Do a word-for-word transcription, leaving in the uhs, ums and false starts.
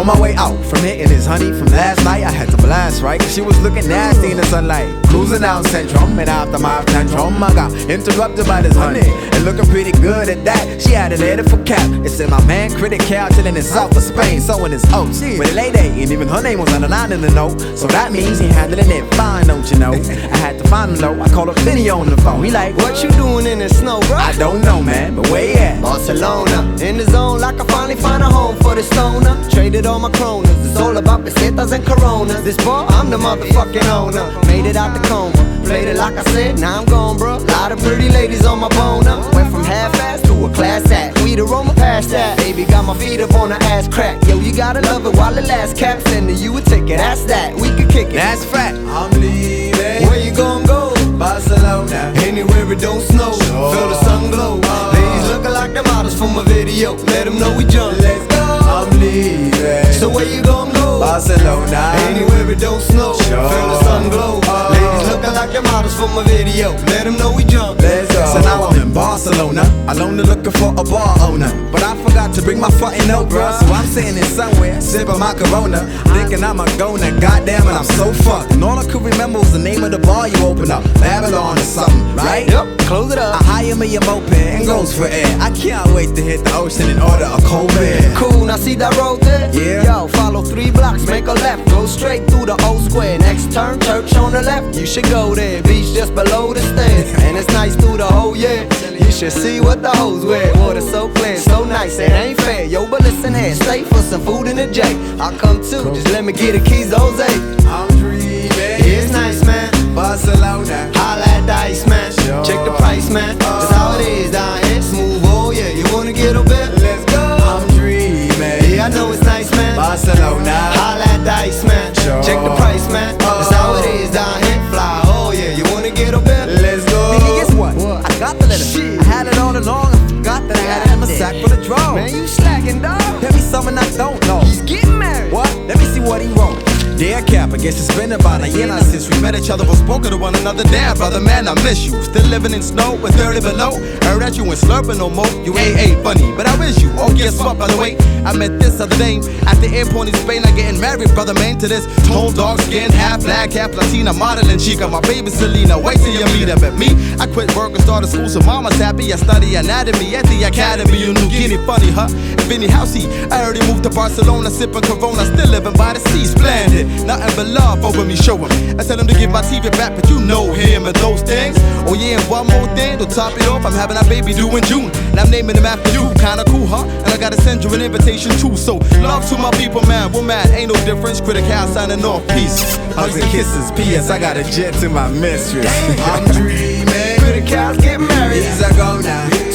On my way out from hitting his honey from last night, I had to blast, right? She was looking nasty in the sunlight. Cruising out Centrum, and after my tantrum, I got interrupted by this honey. And looking pretty good at that, she had an edit for cap. It said my man Critic Cal chilling in south of Spain, sewing his oats. With a lady, and even her name was underlined in the note. So that means he handling it fine, don't you know? I had to find him though, I called a video on the phone. He like, what you doing in the snow, bro? I don't know, man, but where you at? Barcelona, in the zone like I finally find a home for the stoner. Traded all my kronas, it's all about pesetas and coronas. This bar, I'm the motherfucking owner. Made it out the coma, played it like I said, now I'm gone, bro. Lot of pretty ladies on my boner. Went from half-ass to a class act. Weed aroma past that. Baby got my feet up on the ass crack. Yo, you gotta love it while it lasts. Cap sending you a ticket, that's that. We can kick it. That's fact. I'm leaving. Where you gon' go? Barcelona. Anywhere it don't snow. Sure. Feel the sun glow. Uh, Ladies looking like the models from my video. Let them know we jump. Let's go. I'm leaving. So where you gon' go? Barcelona. Anywhere it don't snow. Sure. Feel the sun glow. Uh, Ladies looking like the models from my video. Let them know we jump. Let's go. So now I'm in Barcelona, alone and looking for a bar owner. But I forgot to bring my fucking note, bruh. So I'm sitting in somewhere, sipping my Corona, thinking I'm a goner, goddamn it, I'm so fucked. And all I could remember was the name of the bar you open up, Babylon or something, right? Yep, close it up. I hire me a moped and goes for air. I can't wait to hit the ocean and order a cold beer. Cool, now see that road there? Yeah. Yo, follow three blocks, make a left, go straight through the old square. Next turn, church on the left, you should go there. Beach just below the stairs, and it's nice through the whole year. You should see what the hoes wear. Water so clear, so nice, it ain't fair. Yo, but listen here, stay for some food in the J. I'll come too, just let me get the keys, Jose. I'm dreaming. Yeah, it's nice, man. Barcelona. Holla at the ice, man. Sure. Check the price, man. That's how it is down here. Smooth, oh yeah. You wanna get a bit? Let's go. I'm dreaming. Yeah, I know it's nice, man. Barcelona. Holla at the ice, man. Sure. Check the price, man. That's how it is down here. Fly, oh yeah. You wanna get a bit? Let's go. Nigga, guess what? What? I got the letter. Shit. I had it all along. I forgot that I had it in my sack for the draw. Man, you slacking, dog. Tell me something I don't know. He's getting married. What? Let me see what he wrote. Dear Cap, I guess it's been about a year now since we met each other, but spoken to one another. Damn, brother, man, I miss you. Still living in snow with thirty below. Heard that you ain't slurping no more. You ain't ain't funny, but I miss you. Oh, guess what, by the way? I met this other day at the airport in Spain. I'm getting married, brother, man, to this tall, dark skin, half black, half Latina, modeling chica. My baby Selena, wait till you meet her. But me, I quit work and started school, so mama's happy. I study anatomy at the academy in New Guinea. Funny, huh? And Vinny Housey, I already moved to Barcelona, sipping Corona, still living by the sea, splendid. Nothing but love over me, show him. I tell him to give my T V back, but you know him and those things. Oh yeah, and one more thing, to top it off, I'm having a baby due in June, and I'm naming him after you. Kinda cool, huh? And I gotta send you an invitation too. So love to my people, man. We're mad, ain't no difference. Critical signing off, peace, hugs and kisses. P S I got a jet to my mistress. I'm dreaming. Critical's getting married. He's a go now.